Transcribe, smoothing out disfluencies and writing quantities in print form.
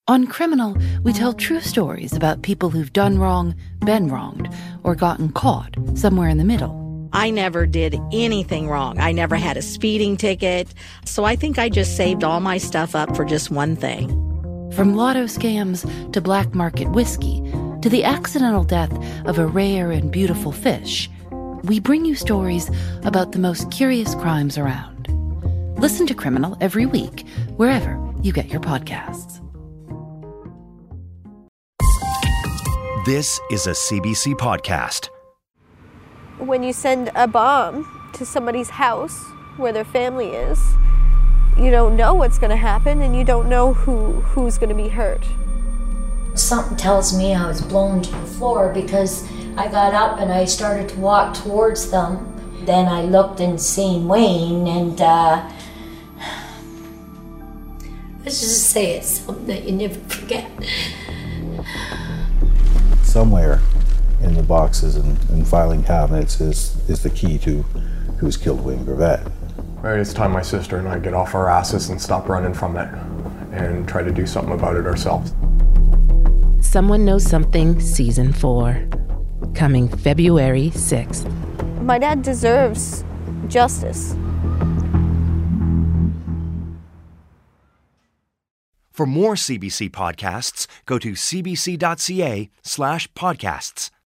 On Criminal, we tell true stories about people who've done wrong, been wronged, or gotten caught somewhere in the middle. I never did anything wrong. I never had a speeding ticket. So I think I just saved all my stuff up for just one thing. From lotto scams to black market whiskey to the accidental death of a rare and beautiful fish, we bring you stories about the most curious crimes around. Listen to Criminal every week, wherever you get your podcasts. This is a CBC podcast. When you send a bomb to somebody's house where their family is, you don't know what's going to happen and you don't know who's going to be hurt. Something tells me I was blown to the floor because I got up and I started to walk towards them. Then I looked and seen Wayne, and let's just say it's something that you never forget. Somewhere in the boxes and filing cabinets is the key to who's killed Wayne Gravett. Right, it's time my sister and I get off our asses and stop running from it and try to do something about it ourselves. Someone Knows Something Season 4, coming February 6th. My dad deserves justice. For more CBC podcasts, go to cbc.ca/podcasts.